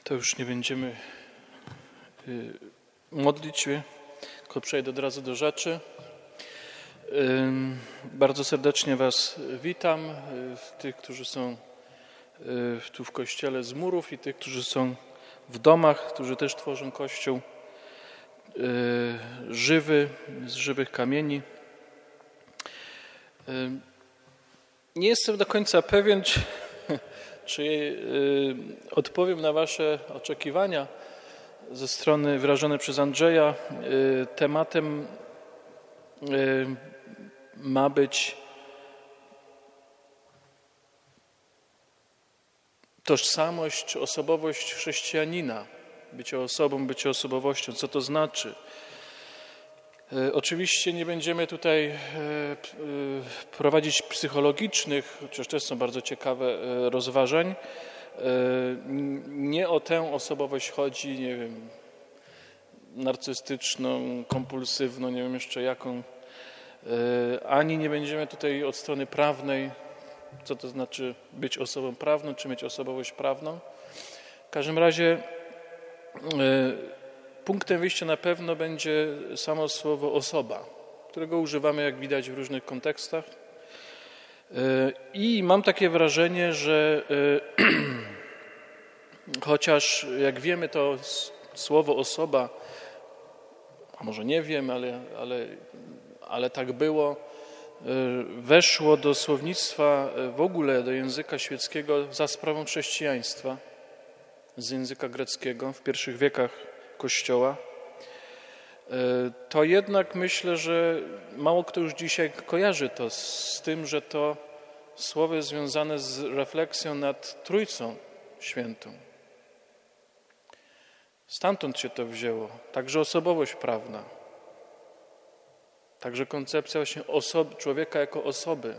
To już nie będziemy modlić się, tylko przejdę od razu do rzeczy. Bardzo serdecznie Was witam, tych, którzy są tu w kościele z murów i tych, którzy są w domach, którzy też tworzą kościół żywy, z żywych kamieni. Nie jestem do końca pewien, czy odpowiem na Wasze oczekiwania ze strony wyrażone przez Andrzeja. Tematem ma być tożsamość czy osobowość chrześcijanina. Bycie osobą, bycie osobowością. Co to znaczy? Oczywiście nie będziemy tutaj prowadzić psychologicznych, chociaż też są bardzo ciekawe rozważań. Nie o tę osobowość chodzi, nie wiem, narcystyczną, kompulsywną, nie wiem jeszcze jaką. Ani nie będziemy tutaj od strony prawnej, co to znaczy być osobą prawną, czy mieć osobowość prawną. W każdym razie punktem wyjścia na pewno będzie samo słowo osoba, którego używamy, jak widać, w różnych kontekstach. I mam takie wrażenie, że chociaż jak wiemy, to słowo osoba, a może nie wiem, ale tak było, weszło do słownictwa w ogóle, do języka świeckiego za sprawą chrześcijaństwa, z języka greckiego w pierwszych wiekach Kościoła, to jednak myślę, że mało kto już dzisiaj kojarzy to z tym, że to słowo jest związane z refleksją nad Trójcą Świętą. Stamtąd się to wzięło. Także osobowość prawna. Także koncepcja właśnie człowieka jako osoby.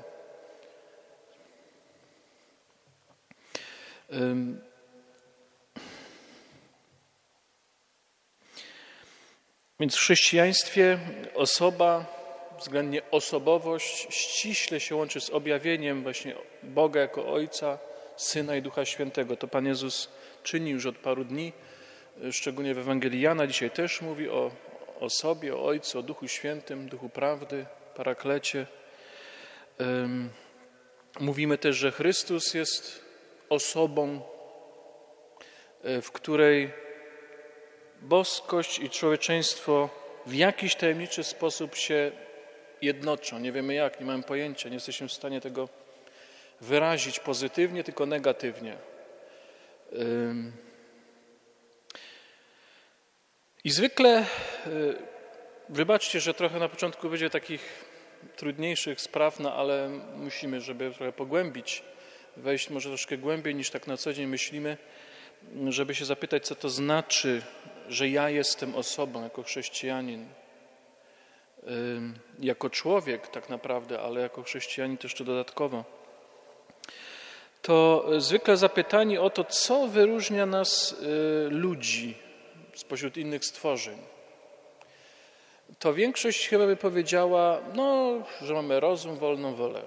Więc w chrześcijaństwie osoba, względnie osobowość ściśle się łączy z objawieniem właśnie Boga jako Ojca, Syna i Ducha Świętego. To Pan Jezus czyni już od paru dni, szczególnie w Ewangelii Jana. Dzisiaj też mówi o sobie, o Ojcu, o Duchu Świętym, Duchu Prawdy, Paraklecie. Mówimy też, że Chrystus jest osobą, w której boskość i człowieczeństwo w jakiś tajemniczy sposób się jednoczą. Nie wiemy jak, nie mamy pojęcia, nie jesteśmy w stanie tego wyrazić pozytywnie, tylko negatywnie. I zwykle, wybaczcie, że trochę na początku będzie takich trudniejszych spraw, no ale musimy, żeby trochę pogłębić, wejść może troszkę głębiej niż tak na co dzień myślimy, żeby się zapytać, co to znaczy, że ja jestem osobą jako chrześcijanin, jako człowiek tak naprawdę, ale jako chrześcijanin też jeszcze dodatkowo. To zwykle zapytanie o to, co wyróżnia nas ludzi spośród innych stworzeń. To większość chyba by powiedziała, że mamy rozum, wolną wolę.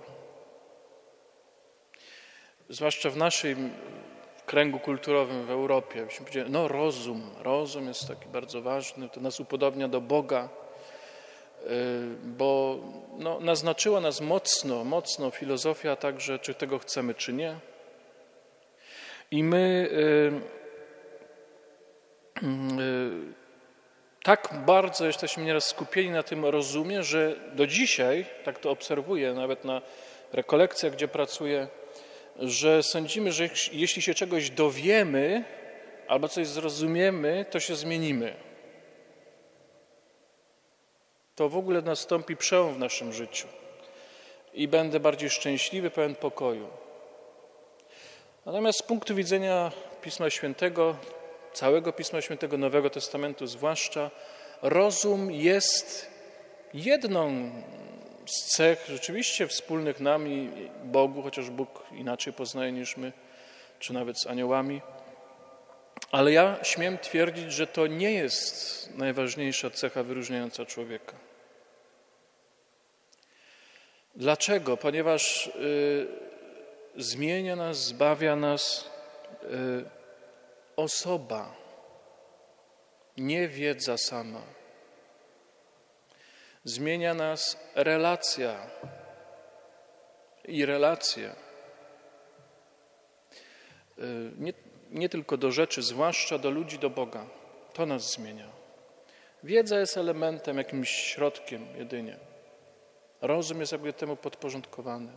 Zwłaszcza w naszym kręgu kulturowym w Europie. Byśmy powiedzieli, rozum jest taki bardzo ważny, to nas upodobnia do Boga, bo naznaczyła nas mocno filozofia także, czy tego chcemy, czy nie. I my tak bardzo jesteśmy nieraz skupieni na tym rozumie, że do dzisiaj, tak to obserwuję nawet na rekolekcjach, gdzie pracuję, że sądzimy, że jeśli się czegoś dowiemy albo coś zrozumiemy, to się zmienimy. To w ogóle nastąpi przełom w naszym życiu i będę bardziej szczęśliwy, pełen pokoju. Natomiast z punktu widzenia Pisma Świętego, całego Pisma Świętego, Nowego Testamentu zwłaszcza, rozum jest jedną z cech rzeczywiście wspólnych nam i Bogu, chociaż Bóg inaczej poznaje niż my, czy nawet z aniołami. Ale ja śmiem twierdzić, że to nie jest najważniejsza cecha wyróżniająca człowieka. Dlaczego? Ponieważ zmienia nas, zbawia nas, osoba, nie wiedza sama. Zmienia nas relacja i relacje. Nie tylko do rzeczy, zwłaszcza do ludzi, do Boga. To nas zmienia. Wiedza jest elementem, jakimś środkiem jedynie. Rozum jest jakby temu podporządkowany.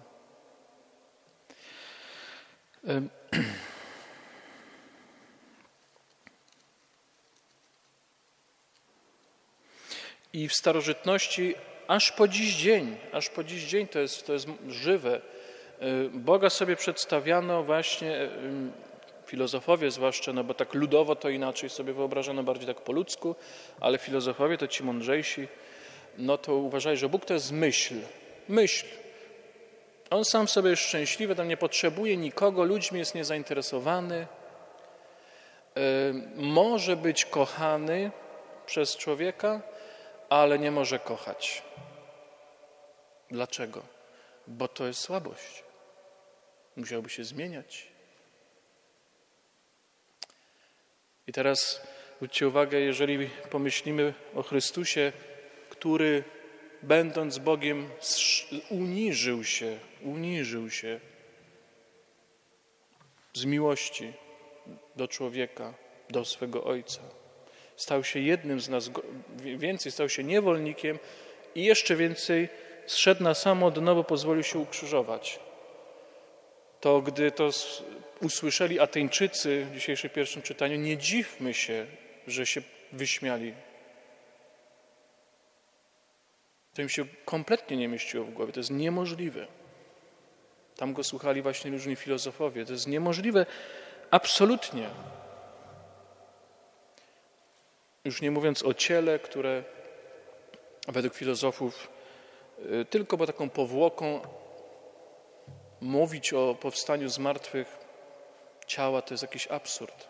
I w starożytności aż po dziś dzień to jest żywe. Boga sobie przedstawiano właśnie, filozofowie zwłaszcza, no bo tak ludowo to inaczej sobie wyobrażano, bardziej tak po ludzku, ale filozofowie, to ci mądrzejsi, no to uważali, że Bóg to jest myśl. Myśl. On sam w sobie jest szczęśliwy, tam nie potrzebuje nikogo, ludźmi jest niezainteresowany. Może być kochany przez człowieka, ale nie może kochać. Dlaczego? Bo to jest słabość. Musiałby się zmieniać. I teraz zwróćcie uwagę, jeżeli pomyślimy o Chrystusie, który będąc Bogiem uniżył się z miłości do człowieka, do swego Ojca. Stał się jednym z nas, więcej stał się niewolnikiem i jeszcze więcej zszedł na samo dno, bo pozwolił się ukrzyżować. To gdy to usłyszeli Ateńczycy w dzisiejszym pierwszym czytaniu, nie dziwmy się, że się wyśmiali. To im się kompletnie nie mieściło w głowie. To jest niemożliwe. Tam go słuchali właśnie różni filozofowie. To jest niemożliwe absolutnie. Już nie mówiąc o ciele, które według filozofów tylko bo taką powłoką mówić o powstaniu z martwych ciała to jest jakiś absurd.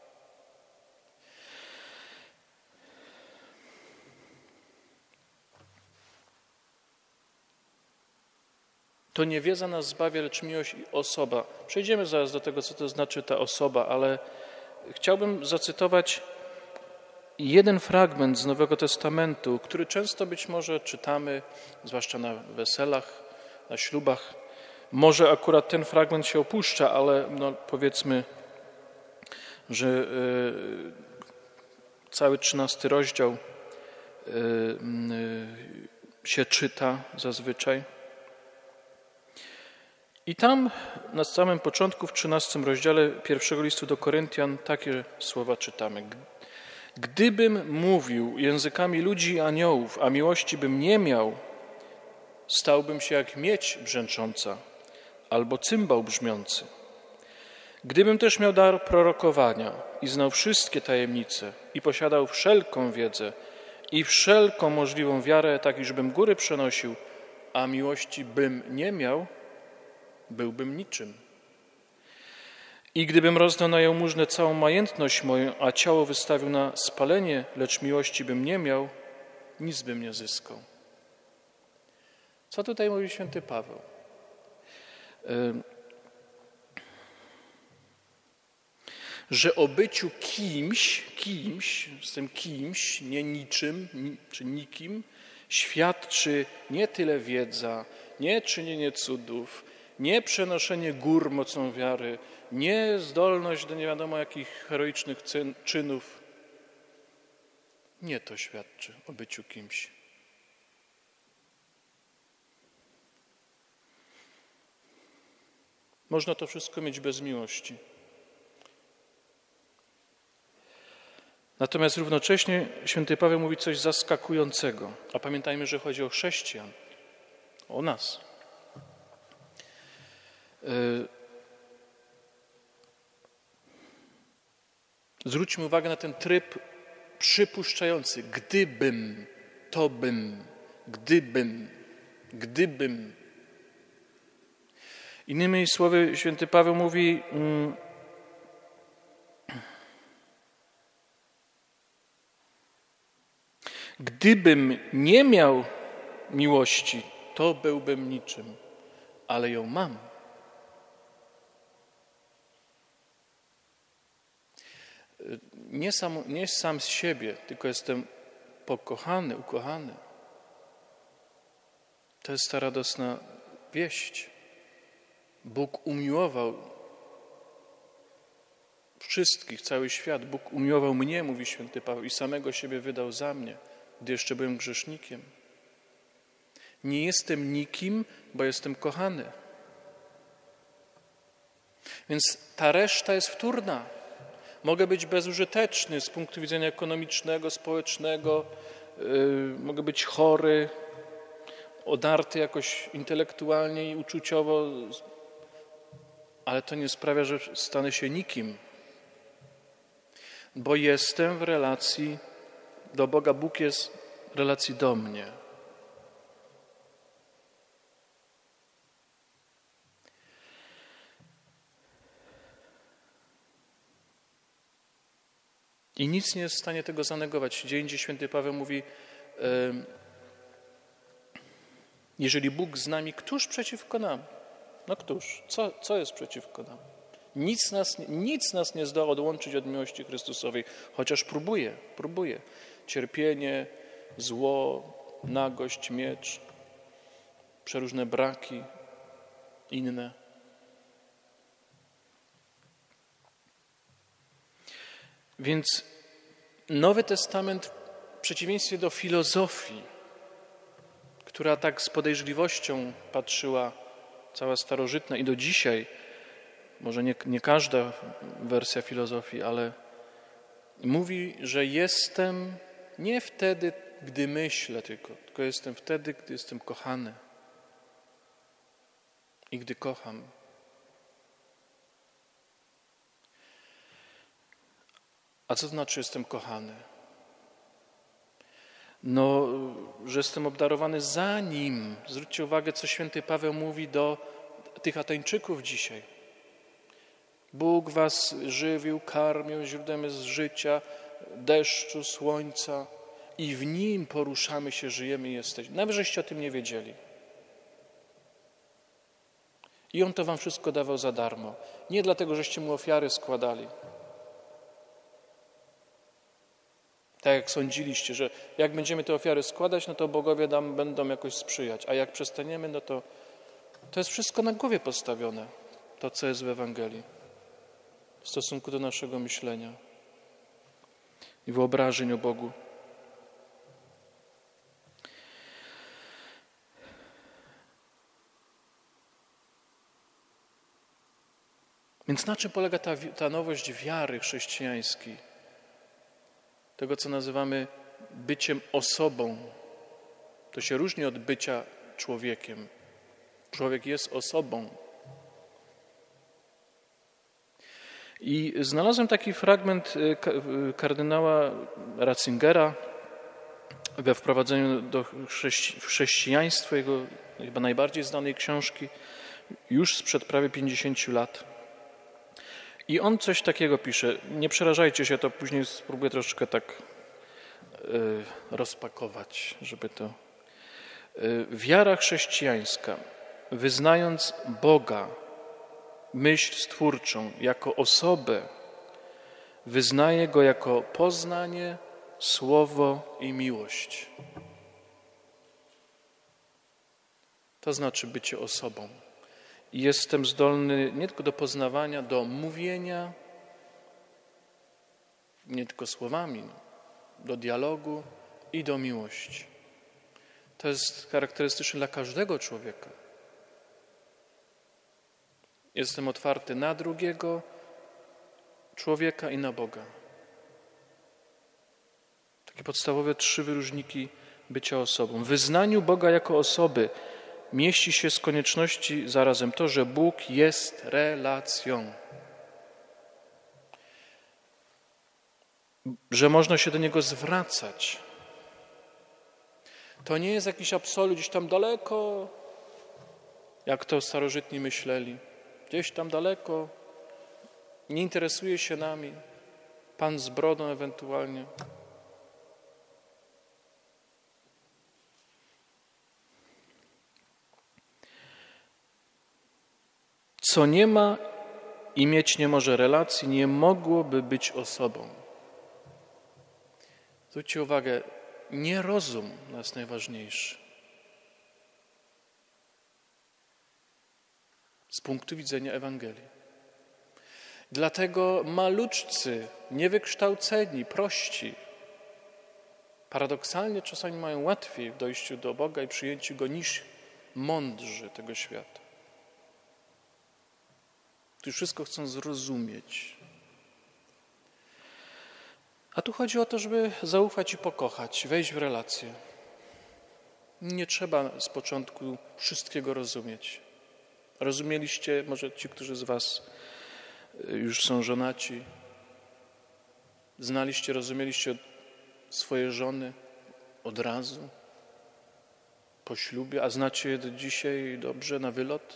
To nie wiedza nas zbawia, lecz miłość i osoba. Przejdziemy zaraz do tego, co to znaczy ta osoba, ale chciałbym zacytować jeden fragment z Nowego Testamentu, który często być może czytamy, zwłaszcza na weselach, na ślubach. Może akurat ten fragment się opuszcza, ale no powiedzmy, że cały 13 rozdział się czyta zazwyczaj. I tam na samym początku, w 13 rozdziale pierwszego listu do Koryntian, takie słowa czytamy. Gdybym mówił językami ludzi i aniołów, a miłości bym nie miał, stałbym się jak miedź brzęcząca albo cymbał brzmiący. Gdybym też miał dar prorokowania i znał wszystkie tajemnice i posiadał wszelką wiedzę i wszelką możliwą wiarę, tak iżbym góry przenosił, a miłości bym nie miał, byłbym niczym. I gdybym rozdał na jałmużnę całą majętność moją, a ciało wystawił na spalenie, lecz miłości bym nie miał, nic bym nie zyskał. Co tutaj mówi święty Paweł? Że o byciu kimś, z tym kimś, nie niczym, czy nikim, świadczy nie tyle wiedza, nie czynienie cudów, nie przenoszenie gór mocą wiary, nie zdolność do nie wiadomo jakich heroicznych czynów. Nie to świadczy o byciu kimś. Można to wszystko mieć bez miłości. Natomiast równocześnie święty Paweł mówi coś zaskakującego. A pamiętajmy, że chodzi o chrześcijan, o nas. Zwróćmy uwagę na ten tryb przypuszczający. Gdybym, to bym, gdybym. Innymi słowy, święty Paweł mówi, gdybym nie miał miłości, to byłbym niczym, ale ją mam. nie sam z siebie, tylko jestem pokochany, ukochany. To jest ta radosna wieść. Bóg umiłował wszystkich, cały świat. Bóg umiłował mnie, mówi święty Paweł, i samego siebie wydał za mnie, gdy jeszcze byłem grzesznikiem. Nie jestem nikim, bo jestem kochany. Więc ta reszta jest wtórna. Mogę być bezużyteczny z punktu widzenia ekonomicznego, społecznego, mogę być chory, odarty jakoś intelektualnie i uczuciowo, ale to nie sprawia, że stanę się nikim, bo jestem w relacji do Boga. Bóg jest w relacji do mnie. I nic nie jest w stanie tego zanegować. Gdzie indziej święty Paweł mówi, jeżeli Bóg z nami, któż przeciwko nam? No któż? Co jest przeciwko nam? Nic nas nie zdoła odłączyć od miłości Chrystusowej, chociaż próbuje. Cierpienie, zło, nagość, miecz, przeróżne braki, inne. Więc Nowy Testament w przeciwieństwie do filozofii, która tak z podejrzliwością patrzyła, cała starożytna i do dzisiaj, może nie każda wersja filozofii, ale mówi, że jestem nie wtedy, gdy myślę tylko jestem wtedy, gdy jestem kochany i gdy kocham. A co to znaczy jestem kochany? No, że jestem obdarowany zanim. Zwróćcie uwagę, co święty Paweł mówi do tych Ateńczyków dzisiaj. Bóg was żywił, karmił, źródłem jest życia, deszczu, słońca i w Nim poruszamy się, żyjemy i jesteśmy. Nawet żeście o tym nie wiedzieli. I On to wam wszystko dawał za darmo. Nie dlatego, żeście Mu ofiary składali. Tak jak sądziliście, że jak będziemy te ofiary składać, no to bogowie nam będą jakoś sprzyjać. A jak przestaniemy, no to jest wszystko na głowie postawione. To, co jest w Ewangelii. W stosunku do naszego myślenia i wyobrażeń o Bogu. Więc na czym polega ta nowość wiary chrześcijańskiej? Tego, co nazywamy byciem osobą. To się różni od bycia człowiekiem. Człowiek jest osobą. I znalazłem taki fragment kardynała Ratzingera we wprowadzeniu do chrześcijaństwa, jego chyba najbardziej znanej książki, już sprzed prawie 50 lat. I on coś takiego pisze. Nie przerażajcie się, to później spróbuję troszeczkę tak rozpakować, żeby to... Wiara chrześcijańska, wyznając Boga, myśl stwórczą jako osobę, wyznaje Go jako poznanie, słowo i miłość. To znaczy bycie osobą. I jestem zdolny nie tylko do poznawania, do mówienia, nie tylko słowami, do dialogu i do miłości. To jest charakterystyczne dla każdego człowieka. Jestem otwarty na drugiego człowieka i na Boga. Takie podstawowe 3 wyróżniki bycia osobą. W wyznaniu Boga jako osoby mieści się z konieczności zarazem to, że Bóg jest relacją. Że można się do Niego zwracać. To nie jest jakiś absolut gdzieś tam daleko, jak to starożytni myśleli. Gdzieś tam daleko, nie interesuje się nami. Pan z brodą ewentualnie. Co nie ma i mieć nie może relacji, nie mogłoby być osobą. Zwróćcie uwagę, nie rozum jest najważniejszy. Z punktu widzenia Ewangelii. Dlatego maluczcy, niewykształceni, prości, paradoksalnie czasami mają łatwiej w dojściu do Boga i przyjęciu Go niż mądrzy tego świata. Którzy wszystko chcą zrozumieć. A tu chodzi o to, żeby zaufać i pokochać, wejść w relację. Nie trzeba z początku wszystkiego rozumieć. Rozumieliście, może ci, którzy z was już są żonaci, znaliście, rozumieliście swoje żony od razu, po ślubie, a znacie je do dzisiaj dobrze na wylot?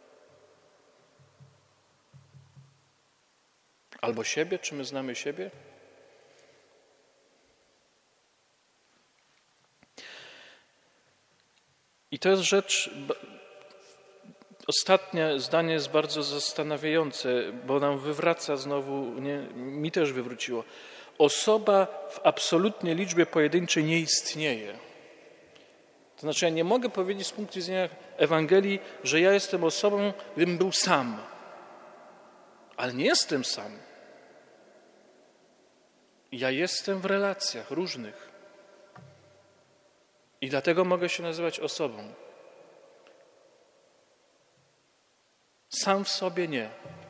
Albo siebie, czy my znamy siebie? I to jest rzecz, ostatnie zdanie jest bardzo zastanawiające, bo nam wywraca znowu, mi też wywróciło. Osoba w absolutnej liczbie pojedynczej nie istnieje. To znaczy ja nie mogę powiedzieć z punktu widzenia Ewangelii, że ja jestem osobą, gdybym był sam. Ale nie jestem sam. Ja jestem w relacjach różnych. I dlatego mogę się nazywać osobą. Sam w sobie nie.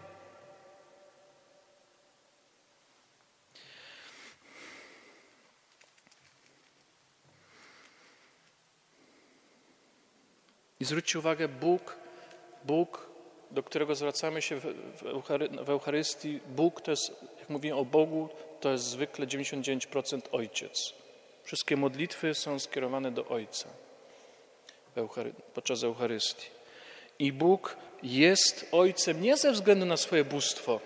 I zwróćcie uwagę, Bóg, do którego zwracamy się w Eucharystii, Bóg to jest, jak mówimy o Bogu, to jest zwykle 99% Ojciec. Wszystkie modlitwy są skierowane do Ojca podczas Eucharystii. I Bóg jest Ojcem nie ze względu na swoje bóstwo,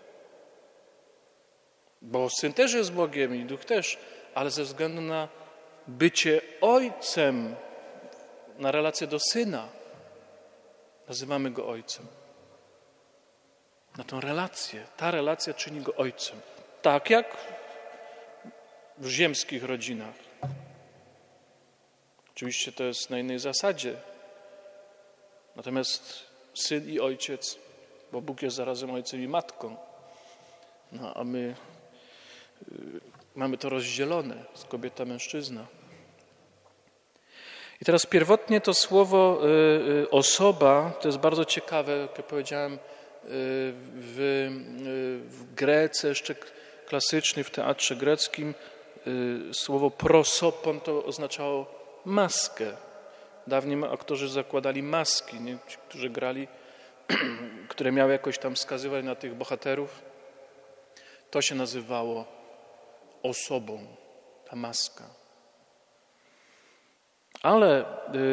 bo Syn też jest Bogiem i Duch też, ale ze względu na bycie Ojcem, na relację do Syna. Nazywamy Go Ojcem. Na tą relację. Ta relacja czyni Go Ojcem. Tak jak w ziemskich rodzinach. Oczywiście to jest na innej zasadzie. Natomiast Syn i Ojciec, bo Bóg jest zarazem Ojcem i Matką. No, a my mamy to rozdzielone z kobieta, mężczyzna. I teraz pierwotnie to słowo osoba, to jest bardzo ciekawe, jak ja powiedziałem, w Grece, jeszcze klasycznie w teatrze greckim, słowo prosopon to oznaczało maskę. Dawniej aktorzy zakładali maski, nie? Ci, którzy grali, które miały jakoś tam wskazywać na tych bohaterów. To się nazywało osobą, ta maska. Ale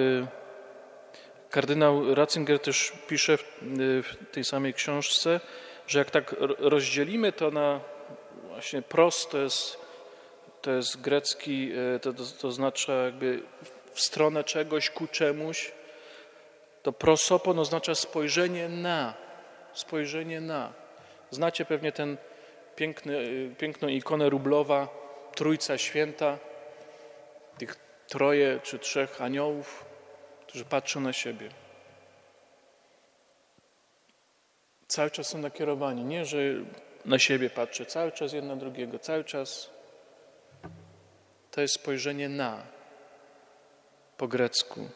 kardynał Ratzinger też pisze w tej samej książce, że jak tak rozdzielimy to na właśnie pros, to jest grecki, to oznacza jakby w stronę czegoś, ku czemuś, to prosopon oznacza spojrzenie na. Znacie pewnie ten piękną ikonę Rublowa, Trójca Święta, tych 3 czy 3 aniołów, którzy patrzą na siebie. Cały czas są nakierowani, nie, że na siebie patrzę, cały czas jeden na drugiego, cały czas to jest spojrzenie po grecku.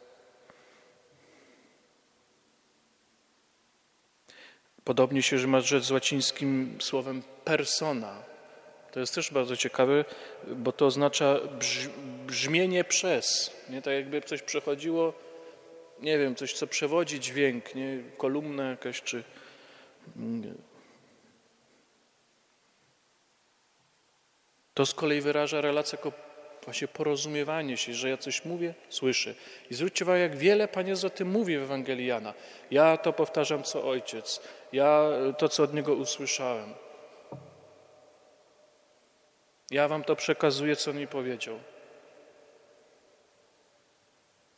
Podobnie się że ma rzecz z łacińskim słowem persona. To jest też bardzo ciekawe, bo to oznacza brzmienie przez. Nie tak jakby coś przechodziło, nie wiem, coś co przewodzi dźwięk, nie, kolumna jakaś czy... To z kolei wyraża relację jako właśnie porozumiewanie się, że ja coś mówię, słyszę. I zwróćcie uwagę, jak wiele Pan Jezus o tym mówi w Ewangelii Jana. Ja to powtarzam, co Ojciec. Ja to, co od Niego usłyszałem. Ja wam to przekazuję, co On mi powiedział.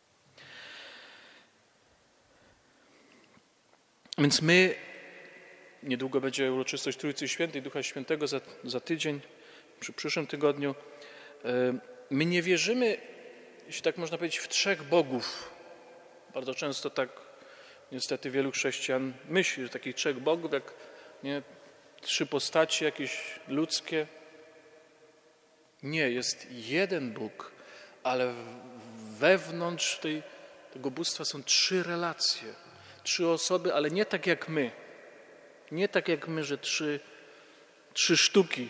Więc my Niedługo będzie uroczystość Trójcy Świętej, Ducha Świętego za tydzień, przy przyszłym tygodniu. My nie wierzymy, jeśli tak można powiedzieć, w trzech bogów. Bardzo często tak niestety wielu chrześcijan myśli, że takich trzech bogów, jak trzy postaci jakieś ludzkie. Nie, jest jeden Bóg, ale wewnątrz tego bóstwa są trzy relacje, trzy osoby, ale nie tak jak my. Nie tak jak my, że trzy sztuki.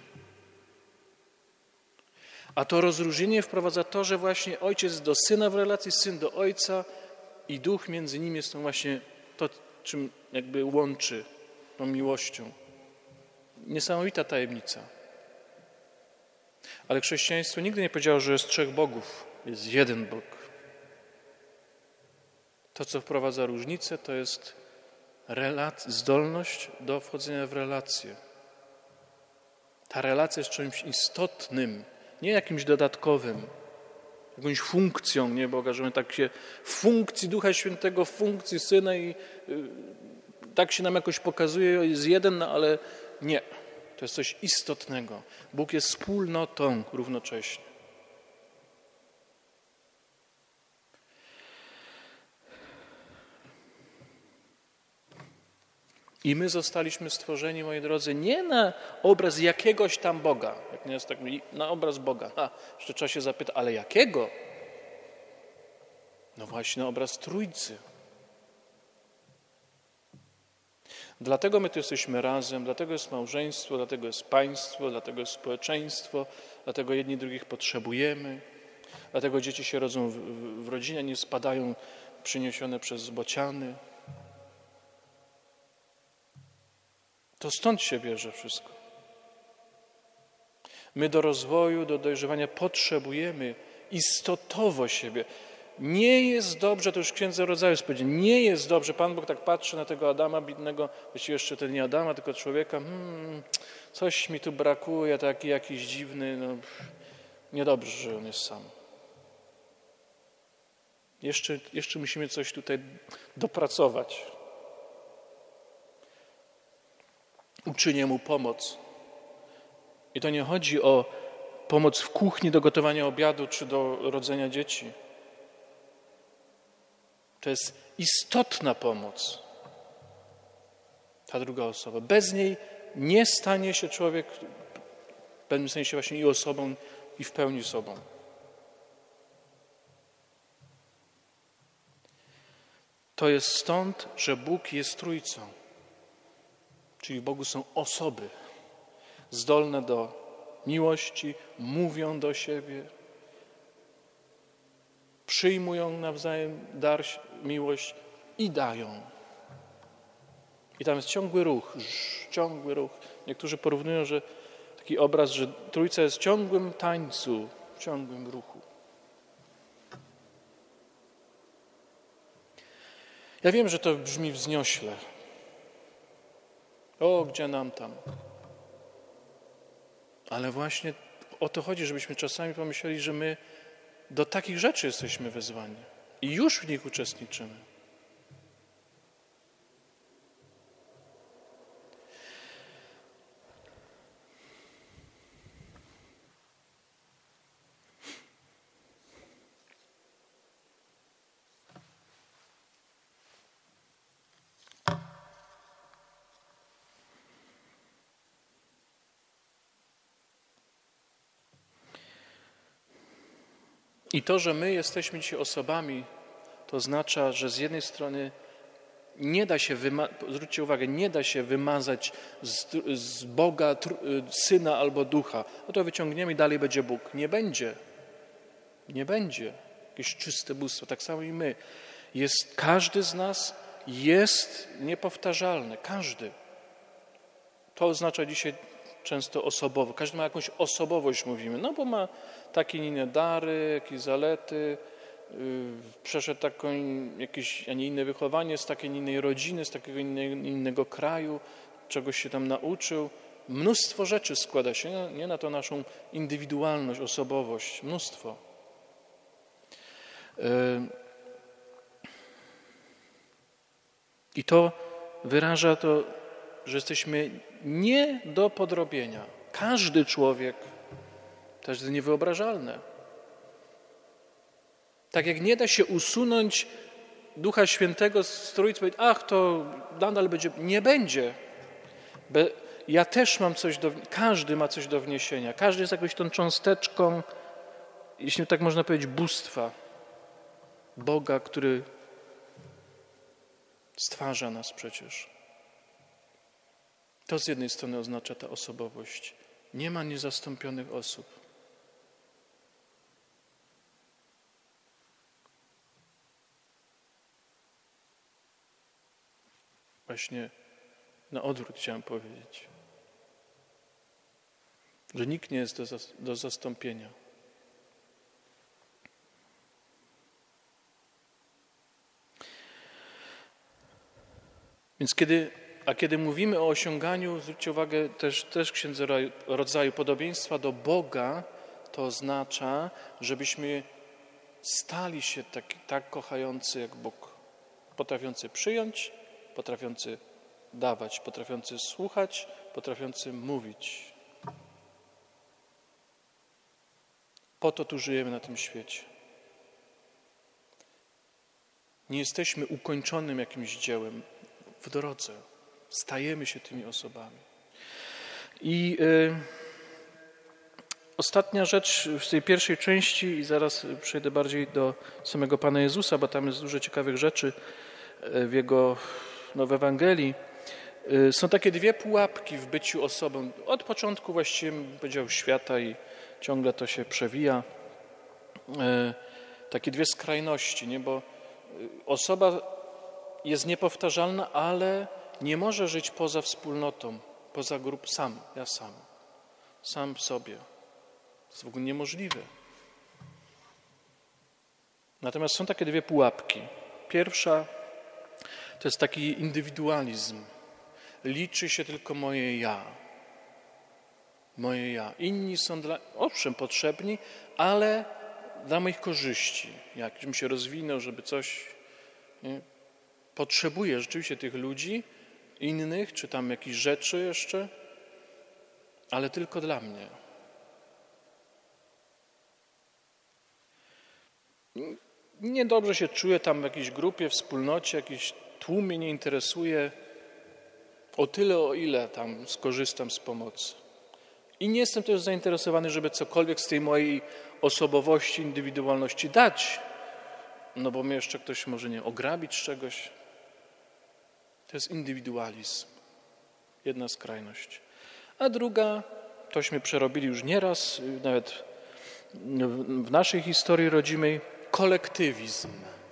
A to rozróżnienie wprowadza to, że właśnie ojciec do syna w relacji, syn do ojca i duch między nimi jest to właśnie to, czym jakby łączy tą miłością. Niesamowita tajemnica. Ale chrześcijaństwo nigdy nie powiedziało, że jest trzech bogów. Jest jeden Bóg. To, co wprowadza różnicę, to jest zdolność do wchodzenia w relacje. Ta relacja jest czymś istotnym, nie jakimś dodatkowym, jakąś funkcją nie Boga, że my tak się w funkcji Ducha Świętego, w funkcji Syna i tak się nam jakoś pokazuje, jest jeden, no ale nie. To jest coś istotnego. Bóg jest wspólnotą równocześnie. I my zostaliśmy stworzeni, moi drodzy, nie na obraz jakiegoś tam Boga, jak nie jest tak, na obraz Boga. Jeszcze trzeba się zapytać, ale jakiego? No właśnie na obraz Trójcy. Dlatego my tu jesteśmy razem, dlatego jest małżeństwo, dlatego jest państwo, dlatego jest społeczeństwo, dlatego jedni drugich potrzebujemy, dlatego dzieci się rodzą w rodzinie, nie spadają przyniesione przez bociany. To stąd się bierze wszystko. My do rozwoju, do dojrzewania potrzebujemy istotowo siebie. Nie jest dobrze, to już w Księdze Rodzaju jest powiedziane, nie jest dobrze. Pan Bóg tak patrzy na tego Adama bidnego, właściwie jeszcze ten nie Adama, tylko człowieka. Coś mi tu brakuje, taki jakiś dziwny, niedobrze, że on jest sam. Jeszcze musimy coś tutaj dopracować. Uczynię mu pomoc. I to nie chodzi o pomoc w kuchni do gotowania obiadu czy do rodzenia dzieci. To jest istotna pomoc. Ta druga osoba. Bez niej nie stanie się człowiek w pewnym sensie właśnie i osobą, i w pełni sobą. To jest stąd, że Bóg jest Trójcą. Czyli w Bogu są osoby zdolne do miłości, mówią do siebie, przyjmują nawzajem miłość i dają. I tam jest ciągły ruch. Niektórzy porównują, że taki obraz, że Trójca jest w ciągłym tańcu, w ciągłym ruchu. Ja wiem, że to brzmi wzniośle. O, gdzie nam tam? Ale właśnie o to chodzi, żebyśmy czasami pomyśleli, że my do takich rzeczy jesteśmy wezwani i już w nich uczestniczymy. I to, że my jesteśmy dzisiaj osobami, to oznacza, że z jednej strony nie da się, zwróćcie uwagę, nie da się wymazać z Boga Syna albo Ducha. No to wyciągniemy i dalej będzie Bóg. Nie będzie. Nie będzie. Jakieś czyste bóstwo. Tak samo i my. Każdy z nas jest niepowtarzalny. Każdy. To oznacza dzisiaj często osobowo. Każdy ma jakąś osobowość, mówimy. No bo ma takie inne dary, jakieś zalety, przeszedł jakieś, a nie inne wychowanie, z takiej innej rodziny, z takiego innego kraju, czegoś się tam nauczył. Mnóstwo rzeczy składa się, nie na to naszą indywidualność, osobowość, mnóstwo. I to wyraża to że jesteśmy nie do podrobienia. Każdy człowiek, to jest niewyobrażalne. Tak jak nie da się usunąć Ducha Świętego z Trójcy, powiedzieć, to nadal będzie. Nie będzie. Ja też mam coś każdy ma coś do wniesienia. Każdy jest jakąś tą cząsteczką, jeśli tak można powiedzieć, bóstwa. Boga, który stwarza nas przecież. To z jednej strony oznacza ta osobowość. Nie ma niezastąpionych osób. Właśnie na odwrót chciałem powiedzieć, że nikt nie jest do zastąpienia. Więc kiedy mówimy o osiąganiu, zwróćcie uwagę też księdze rodzaju podobieństwa do Boga, to oznacza, żebyśmy stali się tak kochający jak Bóg, potrafiący przyjąć, potrafiący dawać, potrafiący słuchać, potrafiący mówić. Po to tu żyjemy na tym świecie. Nie jesteśmy ukończonym jakimś dziełem. W drodze stajemy się tymi osobami. I ostatnia rzecz w tej pierwszej części, i zaraz przejdę bardziej do samego Pana Jezusa, bo tam jest dużo ciekawych rzeczy w Ewangelii. Są takie dwie pułapki w byciu osobą. Od początku właściwie, bym powiedział, świata i ciągle to się przewija. Takie dwie skrajności, nie? Bo osoba jest niepowtarzalna, ale nie może żyć poza wspólnotą, poza grupą, sam w sobie. To jest w ogóle niemożliwe. Natomiast są takie dwie pułapki. Pierwsza to jest taki indywidualizm. Liczy się tylko moje ja. Moje ja. Inni są owszem, potrzebni, ale dla moich korzyści. Jakbym się rozwinął, żeby coś... Nie? Potrzebuję rzeczywiście tych ludzi, innych, czy tam jakichś rzeczy jeszcze, ale tylko dla mnie. Niedobrze się czuję tam w jakiejś grupie, wspólnocie, jakiś tłum mnie nie interesuje. O tyle, o ile tam skorzystam z pomocy. I nie jestem też zainteresowany, żeby cokolwiek z tej mojej osobowości, indywidualności dać. No bo mnie jeszcze ktoś może nie ograbić z czegoś. To jest indywidualizm. Jedna skrajność. A druga, tośmy przerobili już nieraz, nawet w naszej historii rodzimej, kolektywizm.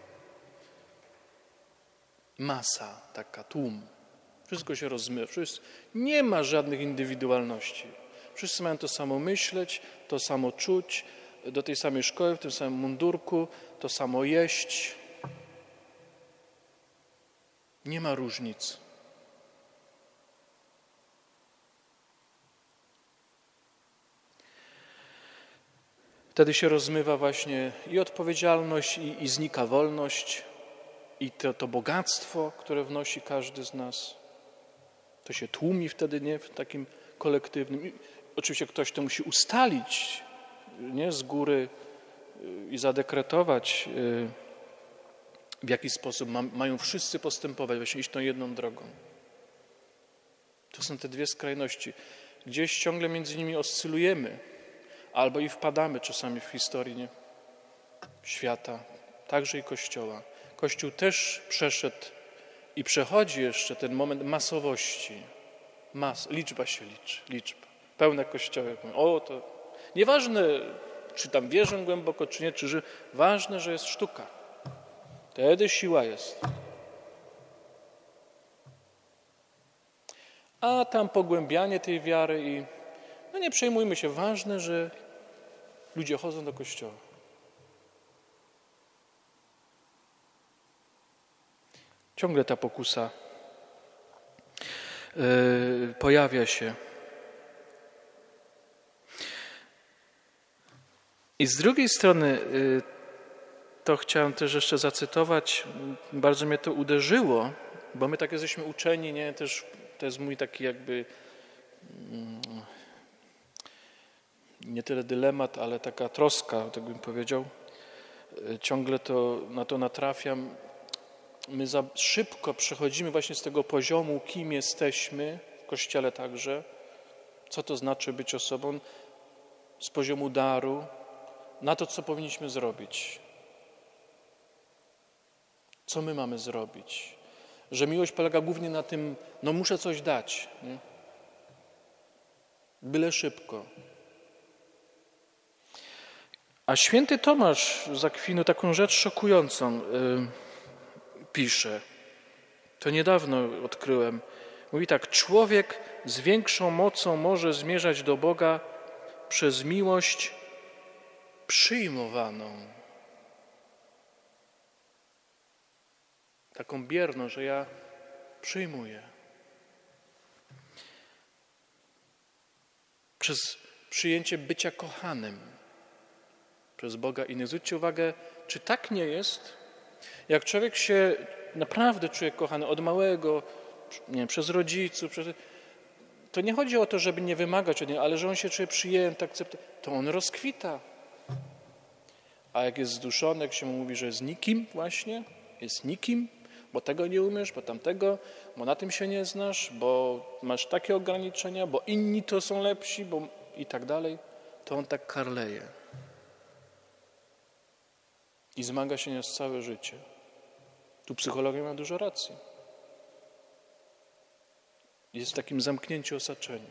Masa, taka tłum. Wszystko się rozmywa. Nie ma żadnych indywidualności. Wszyscy mają to samo myśleć, to samo czuć, do tej samej szkoły, w tym samym mundurku, to samo jeść. Nie ma różnic. Wtedy się rozmywa właśnie i odpowiedzialność, i znika wolność, i to bogactwo, które wnosi każdy z nas. To się tłumi wtedy, nie, w takim kolektywnym. Oczywiście ktoś to musi ustalić, nie, z góry i zadekretować, w jaki sposób mają wszyscy postępować, właśnie iść tą jedną drogą. To są te dwie skrajności. Gdzieś ciągle między nimi oscylujemy, albo i wpadamy czasami w historię, nie? Świata, także i Kościoła. Kościół też przeszedł i przechodzi jeszcze ten moment masowości. Liczba się liczy, liczba. Pełne kościoły. To nieważne, czy tam wierzę głęboko, czy nie, ważne, że jest sztuka. Wtedy siła jest. A tam pogłębianie tej wiary i nie przejmujmy się, ważne, że ludzie chodzą do kościoła. Ciągle ta pokusa pojawia się. I z drugiej strony, to chciałem też jeszcze zacytować, bardzo mnie to uderzyło, bo my tak jesteśmy uczeni, nie, też To jest mój taki jakby nie tyle dylemat, ale taka troska, tak bym powiedział. Ciągle na to natrafiam. My za szybko przechodzimy właśnie z tego poziomu, kim jesteśmy, w Kościele także, co to znaczy być osobą, z poziomu daru, na to, co powinniśmy zrobić. Co my mamy zrobić? Że miłość polega głównie na tym, no muszę coś dać, nie? Byle szybko. A święty Tomasz z Akwinu taką rzecz szokującą pisze. To niedawno odkryłem. Mówi tak, człowiek z większą mocą może zmierzać do Boga przez miłość przyjmowaną. Taką bierną, że ja przyjmuję. Przez przyjęcie bycia kochanym przez Boga innych. Zwróćcie uwagę, czy tak nie jest? Jak człowiek się naprawdę czuje kochany od małego, nie wiem, przez rodziców, to nie chodzi o to, żeby nie wymagać od niego, ale że on się czuje przyjęty, akceptowany, to on rozkwita. A jak jest zduszony, jak się mu mówi, że jest nikim właśnie, jest nikim, bo tego nie umiesz, bo tamtego, bo na tym się nie znasz, bo masz takie ograniczenia, bo inni to są lepsi, bo i tak dalej, to on tak karleje. I zmaga się z całe życie. Tu psychologia ma dużo racji. Jest w takim zamknięciu, osaczeniu.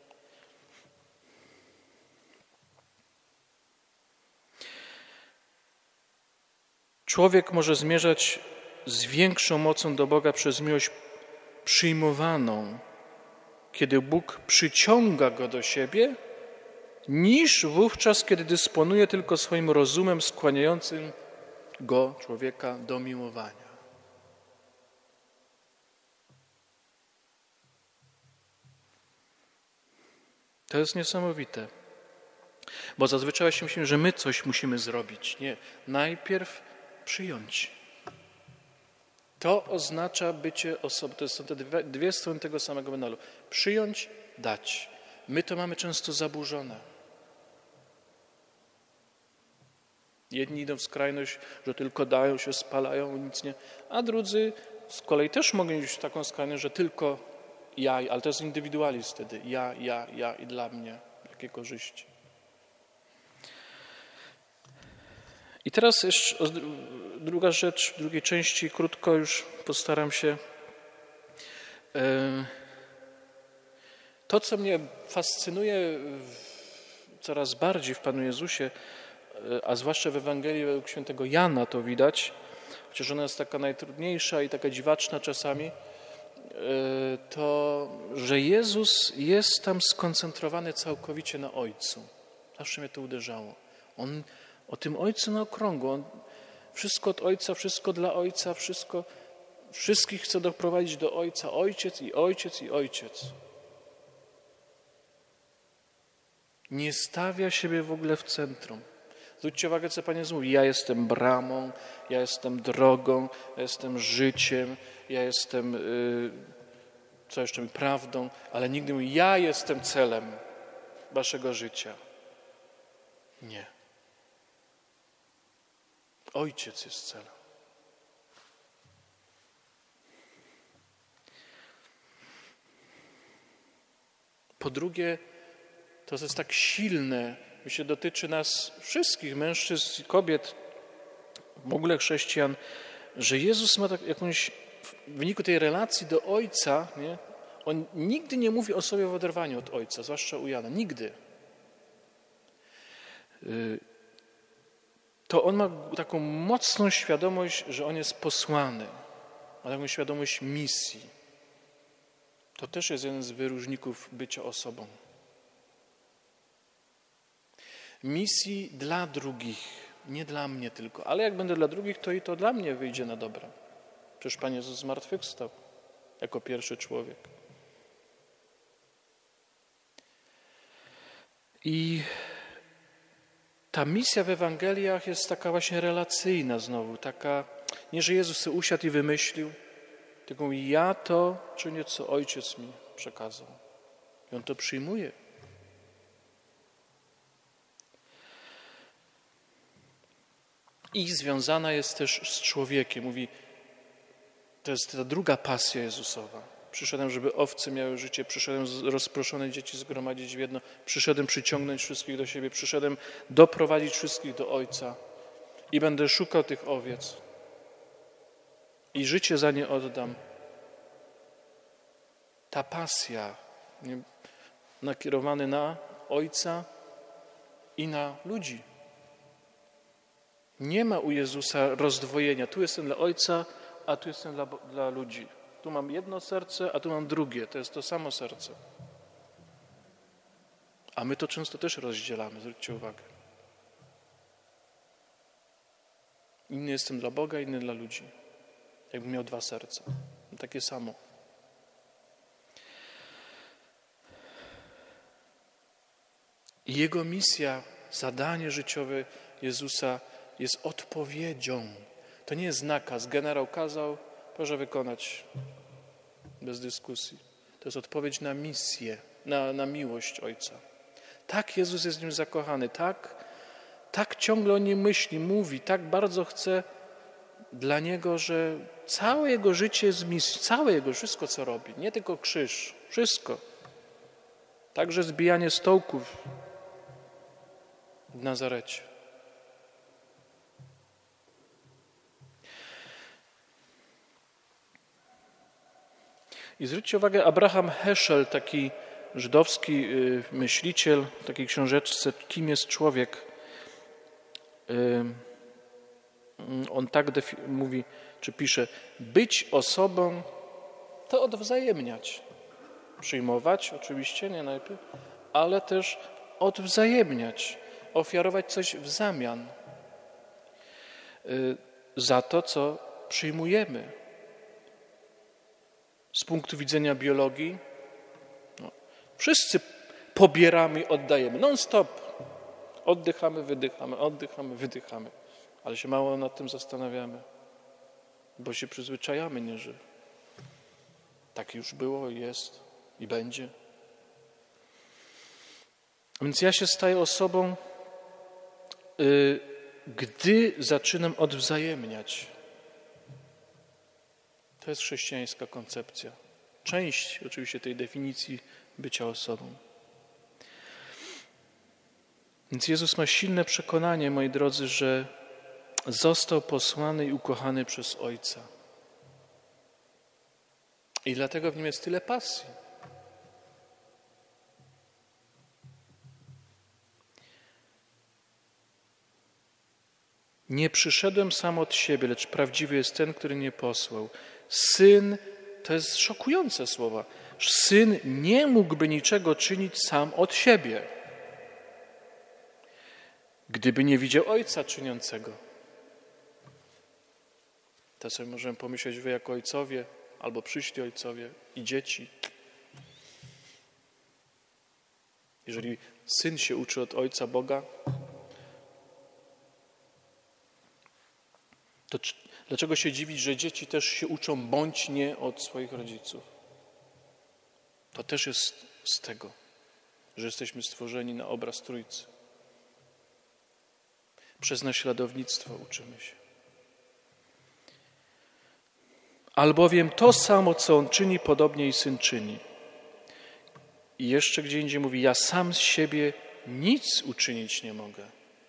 Człowiek może zmierzać z większą mocą do Boga przez miłość przyjmowaną, kiedy Bóg przyciąga go do siebie, niż wówczas, kiedy dysponuje tylko swoim rozumem skłaniającym go, człowieka, do miłowania. To jest niesamowite, bo zazwyczaj się myślimy, że my coś musimy zrobić. Nie, najpierw przyjąć. To oznacza bycie osobą. To są te dwie strony tego samego medalu. Przyjąć, dać. My to mamy często zaburzone. Jedni idą w skrajność, że tylko dają się, spalają, nic nie. A drudzy z kolei też mogą iść w taką skrajność, że tylko ja, ale to jest indywidualizm wtedy. Ja i dla mnie. Jakie korzyści. I teraz jeszcze druga rzecz, w drugiej części, krótko już postaram się. To, co mnie fascynuje coraz bardziej w Panu Jezusie, a zwłaszcza w Ewangelii według świętego Jana to widać, chociaż ona jest taka najtrudniejsza i taka dziwaczna czasami, to, że Jezus jest tam skoncentrowany całkowicie na Ojcu. Zawsze mnie to uderzało. On o tym Ojcu na okrągło. On wszystko od Ojca, wszystko dla Ojca, wszystkich chce doprowadzić do Ojca. Ojciec i Ojciec i Ojciec. Nie stawia siebie w ogóle w centrum. Zwróćcie uwagę, co Pan Jezus mówi. Ja jestem bramą, ja jestem drogą, ja jestem życiem, ja jestem, co jeszcze, prawdą, ale nigdy mówi, ja jestem celem waszego życia. Nie. Ojciec jest celem. Po drugie, to jest tak silne, myślę, dotyczy nas wszystkich, mężczyzn i kobiet, w ogóle chrześcijan, że Jezus ma jakąś, w wyniku tej relacji do Ojca, nie? On nigdy nie mówi o sobie w oderwaniu od Ojca, zwłaszcza u Jana, nigdy. To on ma taką mocną świadomość, że on jest posłany, ma taką świadomość misji. To też jest jeden z wyróżników bycia osobą. Misji dla drugich, nie dla mnie tylko, ale jak będę dla drugich, to i to dla mnie wyjdzie na dobre. Przecież Pan Jezus zmartwychwstał jako pierwszy człowiek. I ta misja w Ewangeliach jest taka właśnie relacyjna znowu, taka, nie że Jezus sobie usiadł i wymyślił, tylko mówi, ja to czynię, co Ojciec mi przekazał. I on to przyjmuje. I związana jest też z człowiekiem. Mówi, to jest ta druga pasja Jezusowa. Przyszedłem, żeby owce miały życie, przyszedłem rozproszone dzieci zgromadzić w jedno, przyszedłem przyciągnąć wszystkich do siebie, przyszedłem doprowadzić wszystkich do Ojca i będę szukał tych owiec i życie za nie oddam. Ta pasja nakierowany na Ojca i na ludzi. Nie ma u Jezusa rozdwojenia. Tu jestem dla Ojca, a tu jestem dla ludzi. Tu mam jedno serce, a tu mam drugie. To jest to samo serce. A my to często też rozdzielamy, zwróćcie uwagę. Inny jestem dla Boga, inny dla ludzi. Jakbym miał dwa serca. Takie samo. I Jego misja, zadanie życiowe Jezusa jest odpowiedzią. To nie jest nakaz. Generał kazał, proszę wykonać bez dyskusji. To jest odpowiedź na misję, na miłość Ojca. Tak Jezus jest w nim zakochany, tak ciągle o nim myśli, mówi, tak bardzo chce dla Niego, że całe Jego życie jest misją, całe Jego, wszystko co robi, nie tylko krzyż, wszystko. Także zbijanie stołków w Nazarecie. I zwróćcie uwagę, Abraham Heschel, taki żydowski myśliciel, w takiej książeczce Kim jest człowiek, on tak mówi, czy pisze, być osobą to odwzajemniać. Przyjmować oczywiście, nie najpierw, ale też odwzajemniać, ofiarować coś w zamian za to, co przyjmujemy. Z punktu widzenia biologii, wszyscy pobieramy i oddajemy. Non-stop. Oddychamy, wydychamy. Ale się mało nad tym zastanawiamy, bo się przyzwyczajamy, nie, że tak już było, jest i będzie. Więc ja się staję osobą, gdy zaczynam odwzajemniać. To jest chrześcijańska koncepcja. Część oczywiście tej definicji bycia osobą. Więc Jezus ma silne przekonanie, moi drodzy, że został posłany i ukochany przez Ojca. I dlatego w nim jest tyle pasji. Nie przyszedłem sam od siebie, lecz prawdziwy jest ten, który mnie posłał. Syn, to jest szokujące słowa, Syn nie mógłby niczego czynić sam od siebie, gdyby nie widział Ojca czyniącego. To sobie możemy pomyśleć, wy jako ojcowie, albo przyszli ojcowie i dzieci. Jeżeli Syn się uczy od Ojca Boga, to dlaczego się dziwić, że dzieci też się uczą bądź nie od swoich rodziców? To też jest z tego, że jesteśmy stworzeni na obraz Trójcy. Przez naśladownictwo uczymy się. Albowiem to samo, co On czyni, podobnie i Syn czyni. I jeszcze gdzie indziej mówi, ja sam z siebie nic uczynić nie mogę.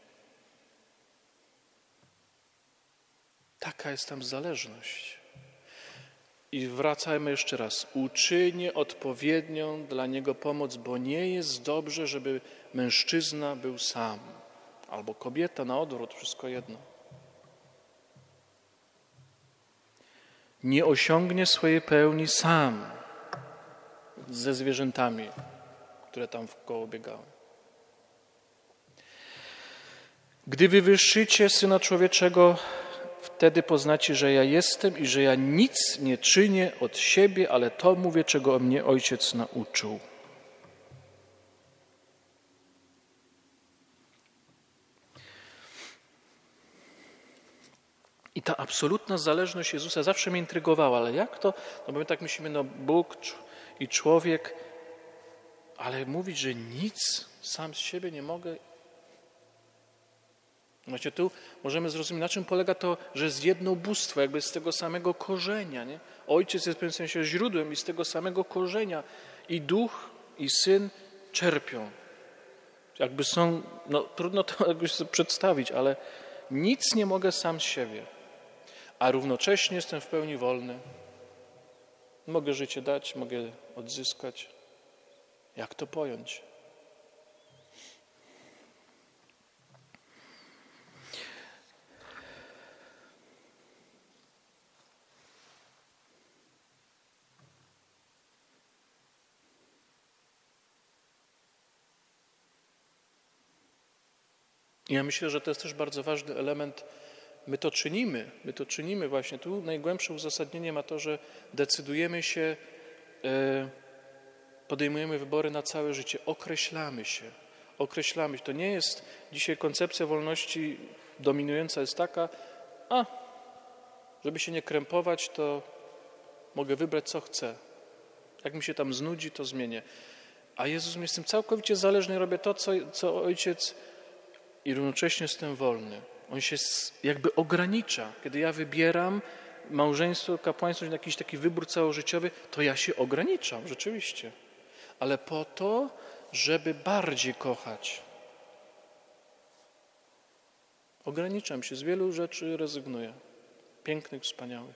Taka jest tam zależność. I wracajmy jeszcze raz. Uczynię odpowiednią dla Niego pomoc, bo nie jest dobrze, żeby mężczyzna był sam. Albo kobieta, na odwrót, wszystko jedno. Nie osiągnie swojej pełni sam ze zwierzętami, które tam wkoło biegały. Gdy wywyższycie Syna Człowieczego, wtedy poznacie, że ja jestem i że ja nic nie czynię od siebie, ale to mówię, czego mnie Ojciec nauczył. I ta absolutna zależność Jezusa zawsze mnie intrygowała, ale jak to? No bo my tak myślimy, no Bóg i człowiek, ale mówić, że nic sam z siebie nie mogę. Właśnie tu możemy zrozumieć, na czym polega to, że jest jedno bóstwo, jakby z tego samego korzenia. Nie? Ojciec jest w pewnym sensie źródłem i z tego samego korzenia i Duch, i Syn czerpią. Jakby są, no trudno to jakby sobie przedstawić, ale nic nie mogę sam z siebie, a równocześnie jestem w pełni wolny. Mogę życie dać, mogę odzyskać. Jak to pojąć? Ja myślę, że to jest też bardzo ważny element. My to czynimy właśnie. Tu najgłębsze uzasadnienie ma to, że decydujemy się, podejmujemy wybory na całe życie, określamy się. To nie jest dzisiaj koncepcja wolności dominująca jest taka, żeby się nie krępować, to mogę wybrać co chcę. Jak mi się tam znudzi, to zmienię. A Jezus mi jestem całkowicie zależny, robię to, co Ojciec i równocześnie jestem wolny. On się jakby ogranicza. Kiedy ja wybieram małżeństwo, kapłaństwo, jakiś taki wybór całożyciowy, to ja się ograniczam, rzeczywiście. Ale po to, żeby bardziej kochać. Ograniczam się, z wielu rzeczy rezygnuję. Pięknych, wspaniałych.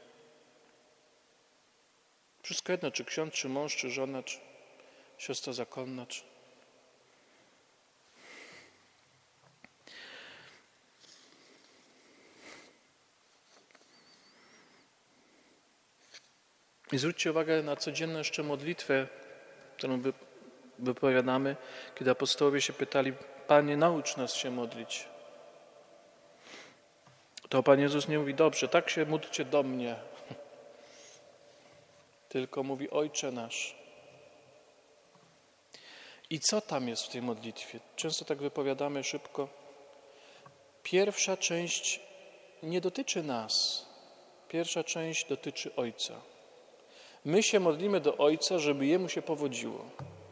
Wszystko jedno, czy ksiądz, czy mąż, czy żona, czy siostra zakonna, czy... I zwróćcie uwagę na codzienną jeszcze modlitwę, którą wypowiadamy, kiedy apostołowie się pytali: Panie, naucz nas się modlić. To Pan Jezus nie mówi: dobrze, tak się módlcie do mnie, tylko mówi: Ojcze nasz. I co tam jest w tej modlitwie? Często tak wypowiadamy szybko. Pierwsza część nie dotyczy nas. Pierwsza część dotyczy Ojca. My się modlimy do Ojca, żeby Jemu się powodziło.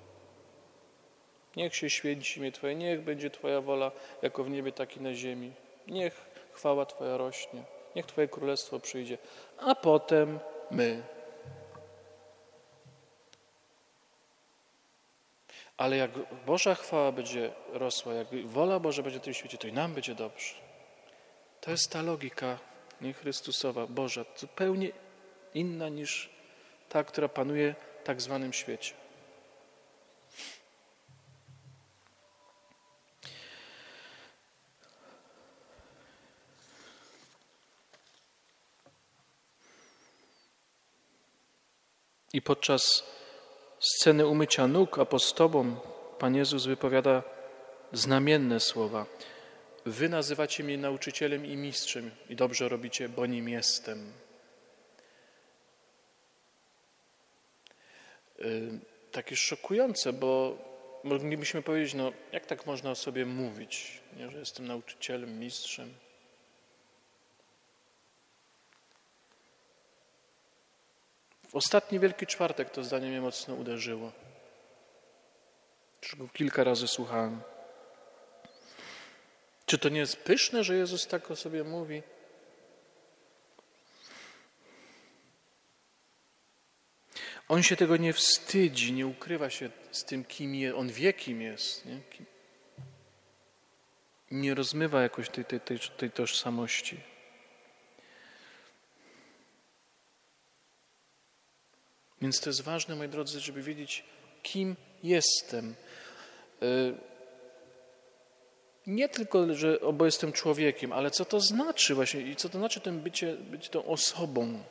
Niech się święci imię Twoje, niech będzie Twoja wola, jako w niebie, tak i na ziemi. Niech chwała Twoja rośnie, niech Twoje królestwo przyjdzie. A potem my. Ale jak Boża chwała będzie rosła, jak wola Boża będzie w tym świecie, to i nam będzie dobrze. To jest ta logika Chrystusowa, Boża, zupełnie inna niż ta, która panuje w tak zwanym świecie. I podczas sceny umycia nóg apostołom Pan Jezus wypowiada znamienne słowa. Wy nazywacie mnie nauczycielem i mistrzem i dobrze robicie, bo nim jestem. Takie szokujące, bo moglibyśmy powiedzieć, no jak tak można o sobie mówić, nie, że jestem nauczycielem, mistrzem. W ostatni Wielki Czwartek to zdanie mnie mocno uderzyło. Już go kilka razy słuchałem. Czy to nie jest pyszne, że Jezus tak o sobie mówi? On się tego nie wstydzi, nie ukrywa się z tym, kim jest. On wie, kim jest. Nie rozmywa jakoś tej tożsamości. Więc to jest ważne, moi drodzy, żeby wiedzieć, kim jestem. Nie tylko, bo jestem człowiekiem, ale co to znaczy właśnie i co to znaczy być tą osobą.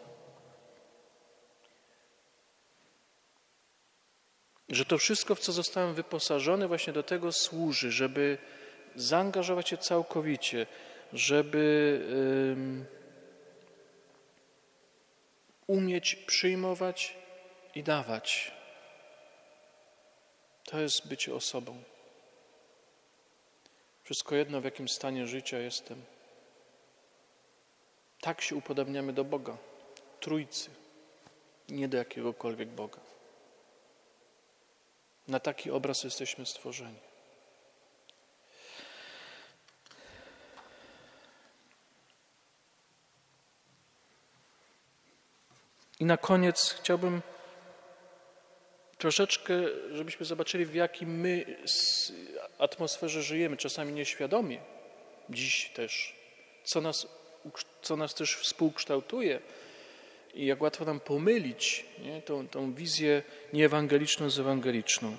Że to wszystko, w co zostałem wyposażony, właśnie do tego służy, żeby zaangażować się całkowicie, żeby umieć przyjmować i dawać. To jest bycie osobą. Wszystko jedno, w jakim stanie życia jestem. Tak się upodobniamy do Boga, Trójcy, nie do jakiegokolwiek Boga. Na taki obraz jesteśmy stworzeni. I na koniec chciałbym troszeczkę, żebyśmy zobaczyli, w jakiej my atmosferze żyjemy, czasami nieświadomie, dziś też, co nas też współkształtuje i jak łatwo nam pomylić tą wizję nieewangeliczną z ewangeliczną.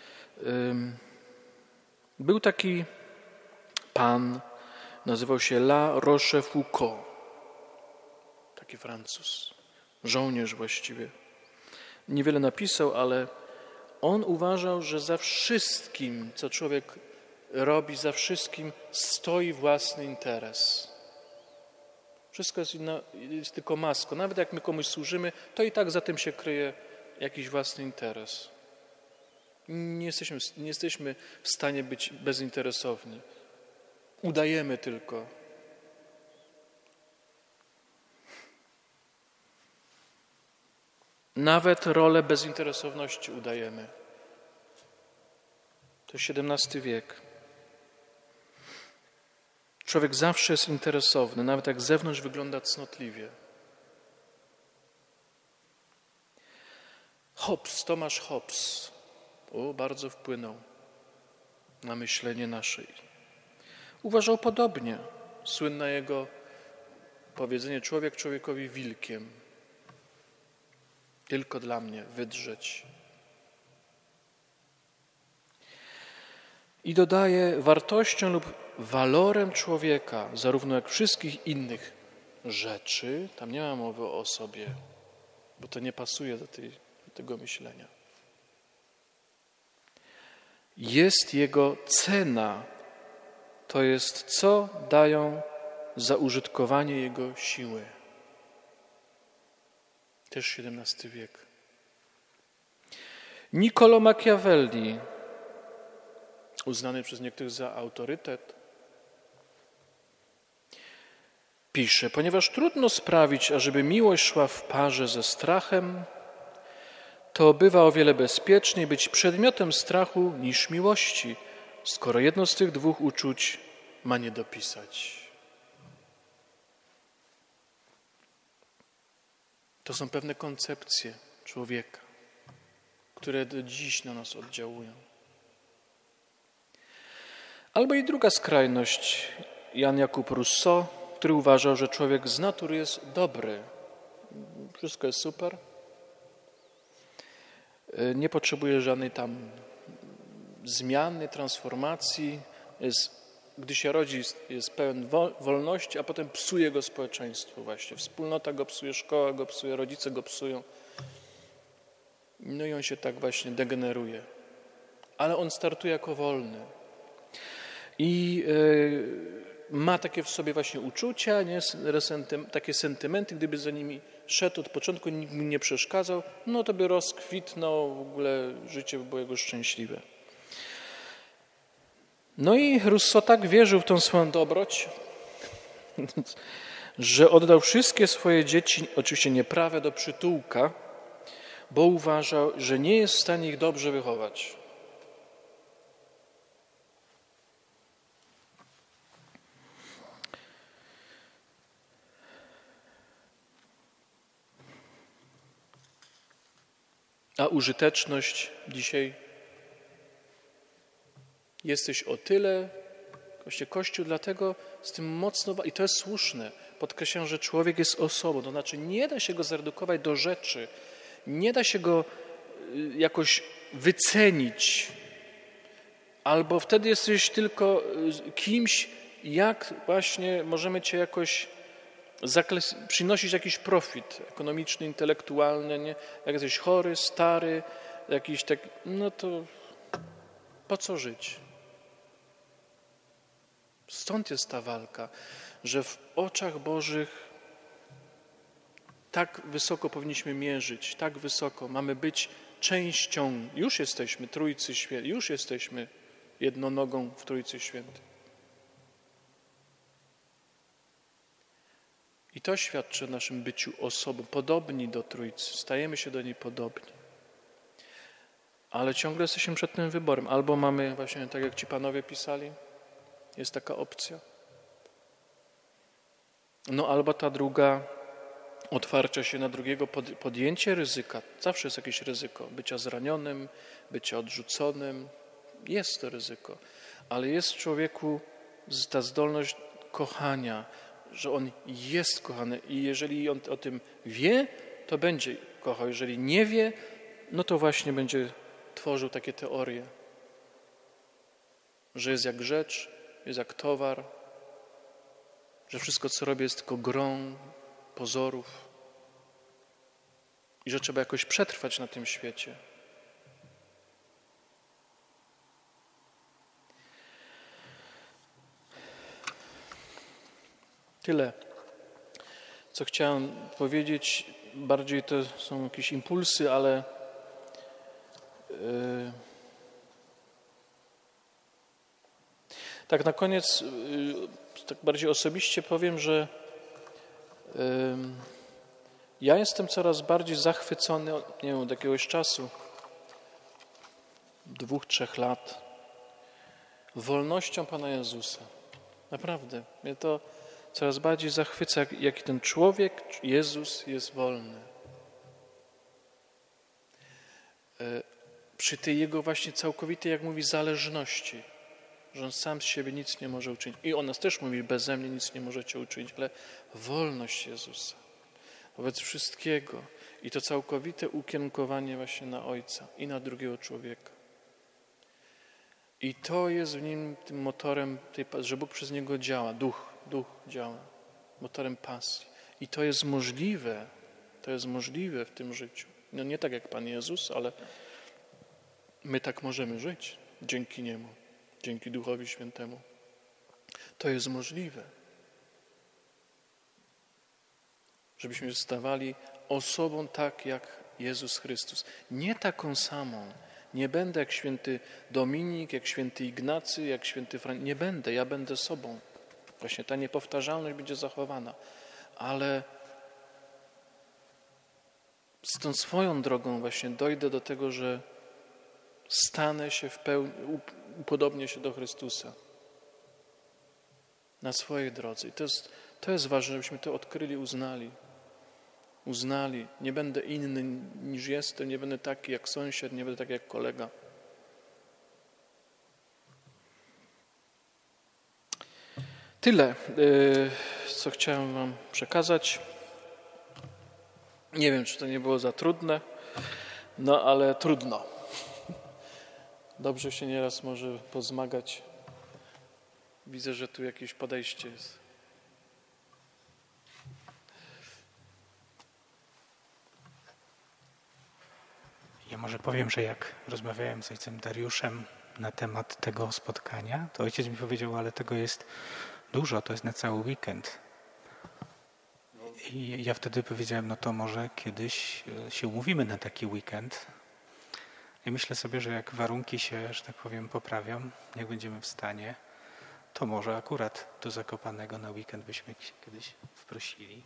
Był taki pan, nazywał się La Rochefoucauld, taki Francuz, żołnierz właściwie. Niewiele napisał, ale on uważał, że za wszystkim, co człowiek robi, za wszystkim stoi własny interes. Wszystko jest tylko maską. Nawet jak my komuś służymy, to i tak za tym się kryje jakiś własny interes. Nie jesteśmy w stanie być bezinteresowni. Udajemy tylko. Nawet rolę bezinteresowności udajemy. To XVII wiek. Człowiek zawsze jest interesowny, nawet jak z zewnątrz wygląda cnotliwie. Tomasz Hobbes bardzo wpłynął na myślenie nasze. Uważał podobnie. Słynne jego powiedzenie: człowiek człowiekowi wilkiem. Tylko dla mnie wydrzeć. I dodaje: wartością lub walorem człowieka, zarówno jak wszystkich innych rzeczy, tam nie ma mowy o osobie, bo to nie pasuje do tego myślenia, jest jego cena, to jest co dają za użytkowanie jego siły. Też XVII wiek. Niccolò Machiavelli, uznany przez niektórych za autorytet, pisze: ponieważ trudno sprawić, ażeby miłość szła w parze ze strachem, to bywa o wiele bezpieczniej być przedmiotem strachu niż miłości, skoro jedno z tych dwóch uczuć ma nie dopisać. To są pewne koncepcje człowieka, które do dziś na nas oddziałują. Albo i druga skrajność, Jan Jakub Rousseau, który uważał, że człowiek z natury jest dobry. Wszystko jest super. Nie potrzebuje żadnej tam zmiany, transformacji. Gdy się rodzi, jest pełen wolności, a potem psuje go społeczeństwo właśnie. Wspólnota go psuje, szkoła go psuje, rodzice go psują. No i on się tak właśnie degeneruje. Ale on startuje jako wolny. I ma takie w sobie właśnie uczucia, takie sentymenty. Gdyby za nimi szedł od początku, nikt mu nie przeszkadzał, no to by rozkwitnął, w ogóle życie by było jego szczęśliwe. No i Rousseau tak wierzył w tą swoją dobroć, że oddał wszystkie swoje dzieci, oczywiście nieprawe, do przytułka, bo uważał, że nie jest w stanie ich dobrze wychować. A użyteczność dzisiaj jesteś o tyle, właśnie Kościół dlatego z tym mocno, i to jest słuszne, podkreślam, że człowiek jest osobą, to znaczy nie da się go zredukować do rzeczy, nie da się go jakoś wycenić, albo wtedy jesteś tylko kimś, jak właśnie możemy cię jakoś przynosić jakiś profit ekonomiczny, intelektualny, nie? Jak jesteś chory, stary, jakiś tak, no to po co żyć? Stąd jest ta walka, że w oczach Bożych tak wysoko powinniśmy mierzyć, tak wysoko mamy być częścią, już jesteśmy Trójcy Świętej, już jesteśmy jednonogą w Trójcy Świętej. I to świadczy o naszym byciu osobą, podobni do Trójcy. Stajemy się do niej podobni. Ale ciągle jesteśmy przed tym wyborem. Albo mamy właśnie, tak jak ci panowie pisali, jest taka opcja. No albo ta druga, otwarcia się na drugiego, podjęcie ryzyka. Zawsze jest jakieś ryzyko. Bycia zranionym, bycia odrzuconym. Jest to ryzyko. Ale jest w człowieku ta zdolność kochania, że on jest kochany i jeżeli on o tym wie, to będzie kochał. Jeżeli nie wie, no to właśnie będzie tworzył takie teorie, że jest jak rzecz, jest jak towar, że wszystko, co robi, jest tylko grą pozorów i że trzeba jakoś przetrwać na tym świecie. Tyle, co chciałem powiedzieć. Bardziej to są jakieś impulsy, ale tak na koniec, tak bardziej osobiście powiem, że ja jestem coraz bardziej zachwycony, nie wiem, od jakiegoś czasu, 2-3 lat, wolnością Pana Jezusa. Naprawdę, mnie to coraz bardziej zachwyca, jaki ten człowiek, Jezus, jest wolny. Przy tej Jego właśnie całkowitej, jak mówi, zależności, że On sam z siebie nic nie może uczynić. I On nas też mówi, beze mnie nic nie możecie uczynić, ale wolność Jezusa wobec wszystkiego i to całkowite ukierunkowanie właśnie na Ojca i na drugiego człowieka. I to jest w nim tym motorem, że Bóg przez Niego działa, Duch działa, motorem pasji. I to jest możliwe w tym życiu. No nie tak jak Pan Jezus, ale my tak możemy żyć dzięki Niemu, dzięki Duchowi Świętemu. To jest możliwe. Żebyśmy stawali osobą tak jak Jezus Chrystus. Nie taką samą. Nie będę jak święty Dominik, jak święty Ignacy, jak święty Franciszek. Nie będę, ja będę sobą. Właśnie ta niepowtarzalność będzie zachowana. Ale z tą swoją drogą właśnie dojdę do tego, że stanę się w pełni, upodobnię się do Chrystusa na swojej drodze. I to jest ważne, żebyśmy to odkryli, uznali. Nie będę inny niż jestem, nie będę taki jak sąsiad, nie będę taki jak kolega. Tyle, co chciałem wam przekazać. Nie wiem, czy to nie było za trudne, no ale trudno. Dobrze się nieraz może pozmagać. Widzę, że tu jakieś podejście jest. Ja może powiem, że jak rozmawiałem z ojcem Dariuszem na temat tego spotkania, to ojciec mi powiedział, ale tego jest dużo, to jest na cały weekend. I ja wtedy powiedziałem, no to może kiedyś się umówimy na taki weekend. I myślę sobie, że jak warunki się, że tak powiem, poprawią, jak będziemy w stanie, to może akurat do Zakopanego na weekend byśmy się kiedyś wprosili.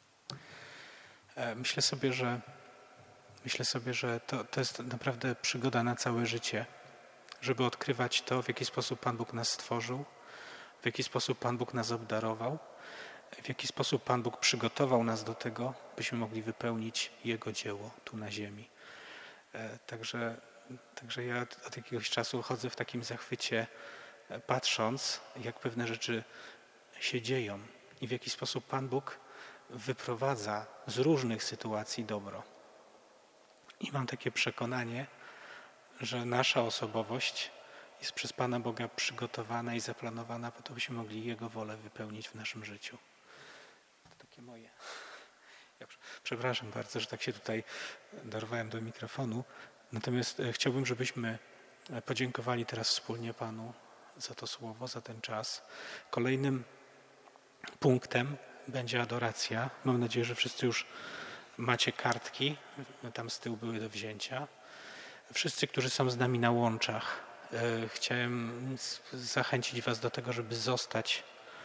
Myślę sobie, że to jest naprawdę przygoda na całe życie, żeby odkrywać to, w jaki sposób Pan Bóg nas stworzył, w jaki sposób Pan Bóg nas obdarował, w jaki sposób Pan Bóg przygotował nas do tego, byśmy mogli wypełnić Jego dzieło tu na ziemi. Także ja od jakiegoś czasu chodzę w takim zachwycie, patrząc, jak pewne rzeczy się dzieją i w jaki sposób Pan Bóg wyprowadza z różnych sytuacji dobro. I mam takie przekonanie, że nasza osobowość jest przez Pana Boga przygotowana i zaplanowana po to, byśmy mogli Jego wolę wypełnić w naszym życiu. To takie moje. Ja przepraszam bardzo, że tak się tutaj dorwałem do mikrofonu. Natomiast chciałbym, żebyśmy podziękowali teraz wspólnie Panu za to słowo, za ten czas. Kolejnym punktem będzie adoracja. Mam nadzieję, że wszyscy już macie kartki, tam z tyłu były do wzięcia. Wszyscy, którzy są z nami na łączach, chciałem zachęcić was do tego, żeby zostać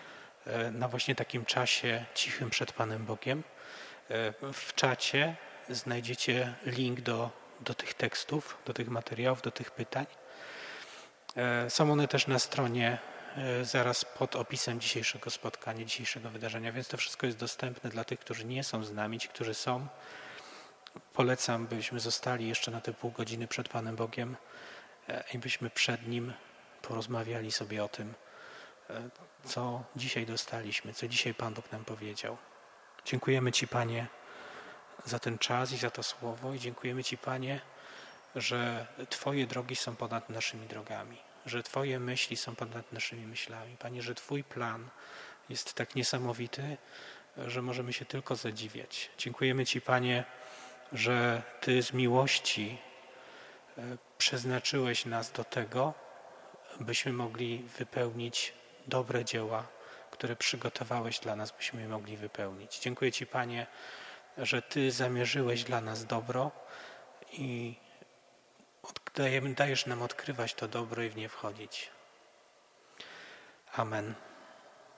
na właśnie takim czasie cichym przed Panem Bogiem. W czacie znajdziecie link do tych tekstów, do tych materiałów, do tych pytań. Są one też na stronie zaraz pod opisem dzisiejszego spotkania, dzisiejszego wydarzenia, więc to wszystko jest dostępne dla tych, którzy nie są z nami, ci, którzy są. Polecam, byśmy zostali jeszcze na te pół godziny przed Panem Bogiem i byśmy przed Nim porozmawiali sobie o tym, co dzisiaj dostaliśmy, co dzisiaj Pan Bóg nam powiedział. Dziękujemy Ci, Panie, za ten czas i za to słowo i dziękujemy Ci, Panie, że Twoje drogi są ponad naszymi drogami, że Twoje myśli są ponad naszymi myślami. Panie, że Twój plan jest tak niesamowity, że możemy się tylko zadziwiać. Dziękujemy Ci, Panie, że Ty z miłości przeznaczyłeś nas do tego, byśmy mogli wypełnić dobre dzieła, które przygotowałeś dla nas, byśmy je mogli wypełnić. Dziękuję Ci, Panie, że Ty zamierzyłeś dla nas dobro i dajesz nam odkrywać to dobro i w nie wchodzić. Amen.